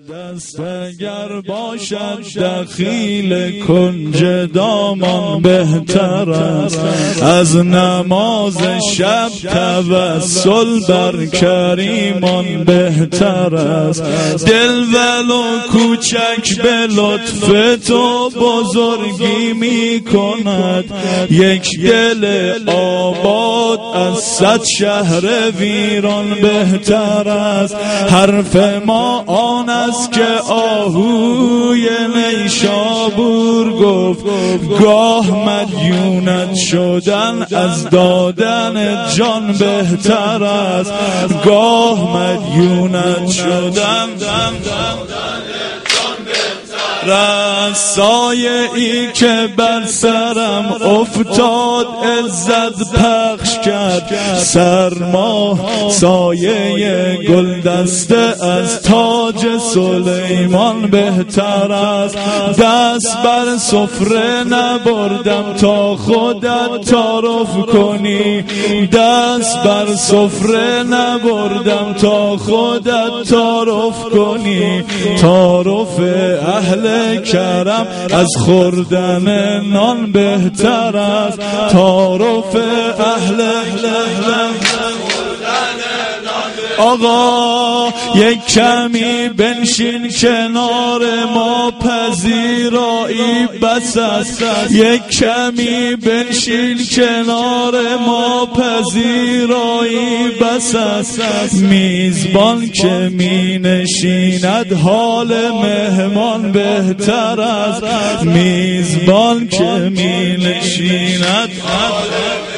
دست اگر باشد دخیل کنج دامان بهتر است از نماز شب توسل بر کریمان بهتر است. دل ولو کوچک به لطف تو بزرگی می کند، یک دل آباد از 100 شهر ویران بهتر است. حرف ما آن است که آهوی نیشابور گفت، گاه مدیونت شدن از دادن جان بهتر است، گاه مدیونت شدن سایه ای که بر سرم افتاد عزت پخش کرد. سرما سایه گل دسته از تاج سلیمان بهتر است. دست بر سفره نبردم تا خودت تعارف کنی، دست بر سفره نبردم تا خودت تعارف کنی. تعارف اهل کرم از خوردن نان بهتر است، تعارف اهل آقا یک کمی بنشین کنار ما، پذیرایی بس است. یک کمی بنشین کنار ما، پذیرایی بس است. میزبان که می نشیند حال مهمان بهتر است، میزبان که می نشیند حال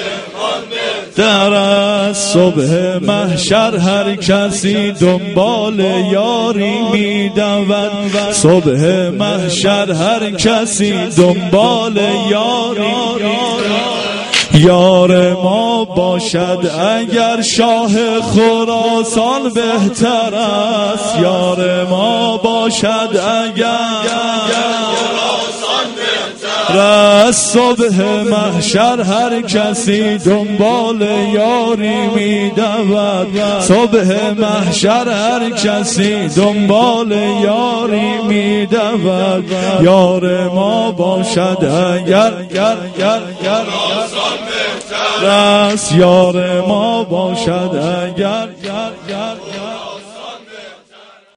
در است. صبح محشر هر کسی دنبال یاری می دود، صبح محشر هر کسی دنبال یاری. یار ما باشد اگر شاه خراسان بهتر است، یار ما باشد اگر صبح محشر هر کسی دنبال یاری می دود، صبح محشر هر کسی دنبال یاری می دود. یار ما باشد اگر یار ما باشد اگر